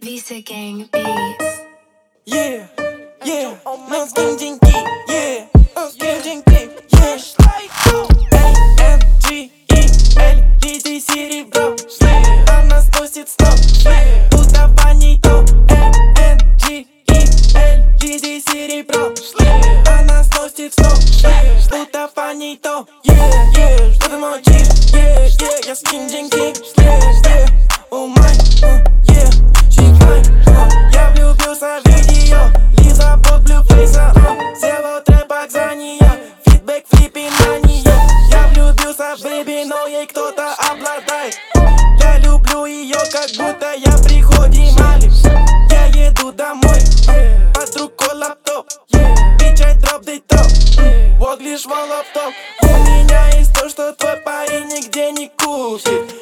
Visa Gang Beats. Yeah, yeah, no skin деньги, yeah, skin деньги, yeah. AMG-E-L, леди серебро, она сносит стоп, тут давай не то. AMG-E-L, леди серебро, она сносит стоп, тут давай не то. Yeah, yeah, что ты молчишь, yeah, yeah, я скин деньги, yeah, oh my, yeah, чекай, я влюбился в видео, Лиза под блюфейса, сделал трэпак за нее, фидбэк флипи на нее. Я влюбился в бэби, но ей кто-то обладает. Я люблю ее, как будто я приходим Мали. Я еду домой, под рукой лаптоп, печать дроп дейтоп, вот лишь в лаптоп. У меня есть то, что твой парень нигде не купит.